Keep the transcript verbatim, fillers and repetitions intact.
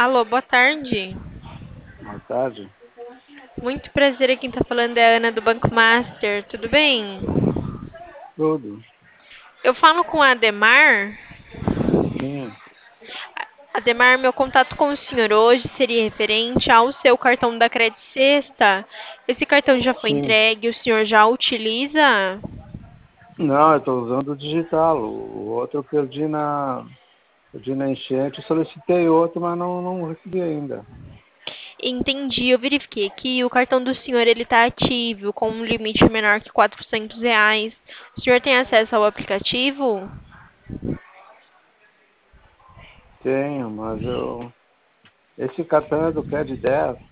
Alô, boa tarde. Boa tarde. Muito prazer, aqui quem tá falando é a Ana do Banco Master, tudo bem? Tudo? Eu falo com a Ademar. Sim, Ademar, meu contato com o senhor hoje seria referente ao seu cartão da Credit Sexta. Esse cartão já foi sim. entregue, o senhor já utiliza? Não, eu estou usando o digital. O outro eu perdi na, perdi na enchente. Eu solicitei outro, mas não, não recebi ainda. Entendi, eu verifiquei que o cartão do senhor ele está ativo com um limite menor que quatrocentos reais. O senhor tem acesso ao aplicativo? Tenho, mas eu. Esse cartão é do que é de dez.